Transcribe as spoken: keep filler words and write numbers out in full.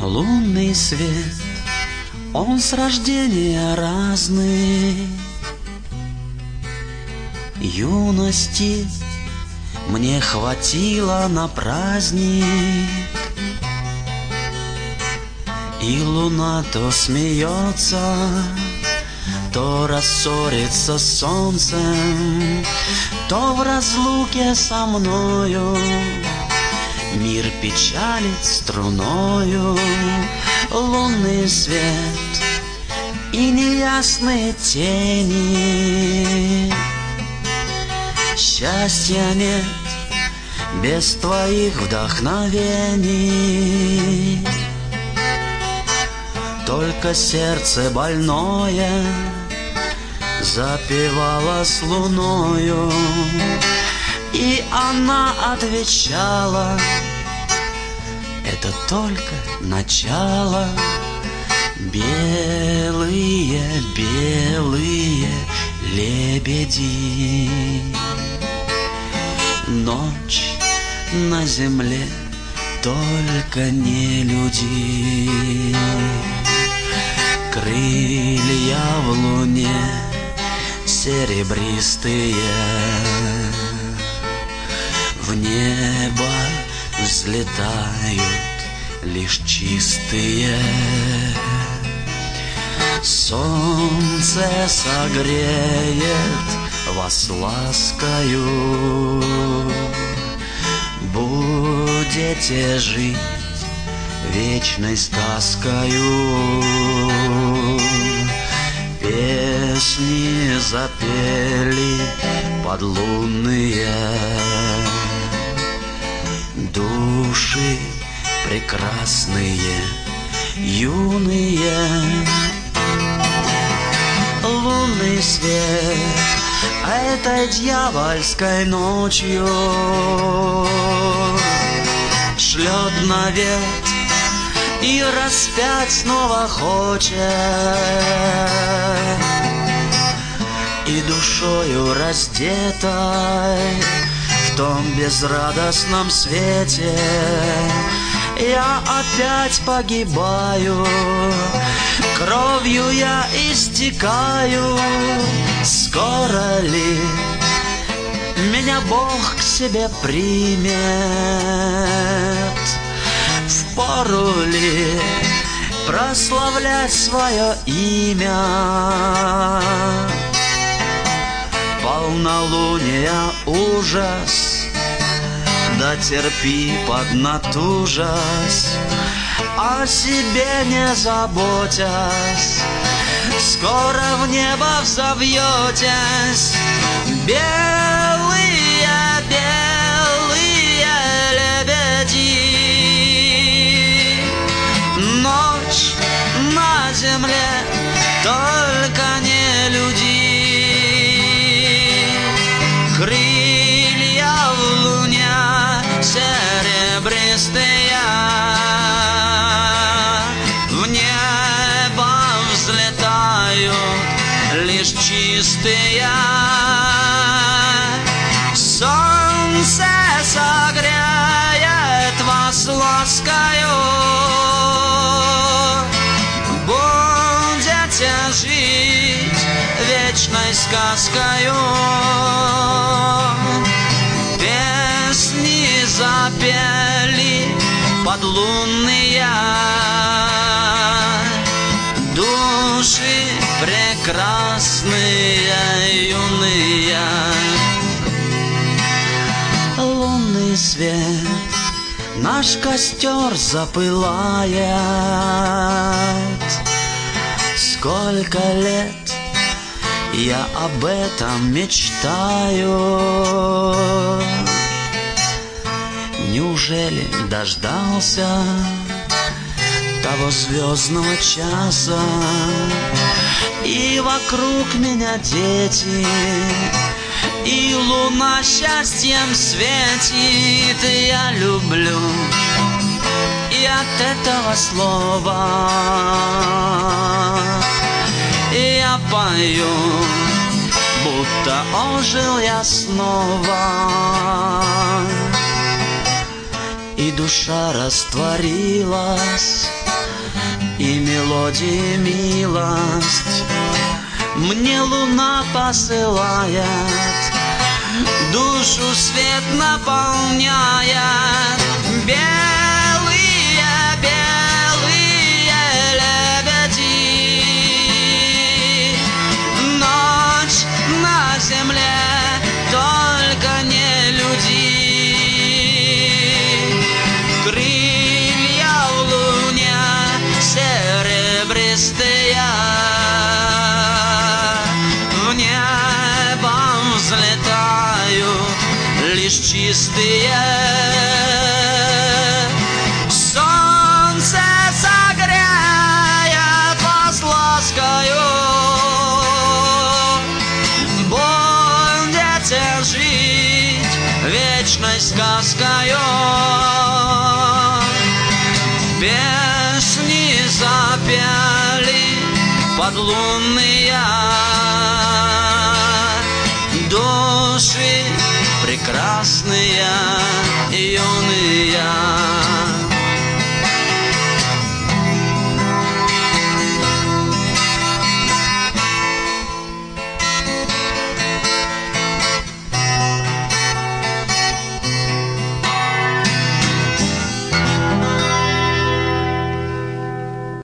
Лунный свет, он с рождения разный. Юности мне хватило на праздник, и луна то смеется, то рассорится с солнцем, то в разлуке со мною мир печалит струною. Лунный свет и неясные тени. Счастья нет без твоих вдохновений. Только сердце больное запевало с луною, и она отвечала: это только начало. Белые, белые лебеди. Ночь на земле, только не люди. Крылья в луне серебристые, в небо взлетают лишь чистые. Солнце согреет вас ласкою, будете жить вечной сказкою. Песни запели подлунные, души прекрасные, юные. Лунный свет этой дьявольской ночью шлет навет и распять снова хочет, и душою раздетой в том безрадостном свете я опять погибаю, кровью я истекаю. Скоро ли меня Бог к себе примет? Впору ли прославлять свое имя? Полнолуния ужас, да терпи, поднатужась, о себе не заботясь, скоро в небо взовьетесь. Белые, белые лебеди. Ночь на земле, только не люди. Крылья в луне серебристые, в небо взлетают лишь чистые. Солнце согреет вас ласкою, будете жить вечной сказкою. Песни запели подлунные, души прекрасные, юные. Лунный свет наш костер запылает. Сколько лет я об этом мечтаю. Неужели дождался того звездного часа? И вокруг меня дети, и луна счастьем светит. Я люблю, и от этого слова я пою, будто ожил я снова. И и душа растворилась, и мелодия милость мне луна посылает, душу свет наполняет. Белые, белые лебеди, ночь на земле, только не люди. Крылья в луне серебристые, в небо взлетают лишь чистые. Солнце согреет вас ласкою, будете жить вечной сказкою. Песни запели подлунные, души прекрасные, юные.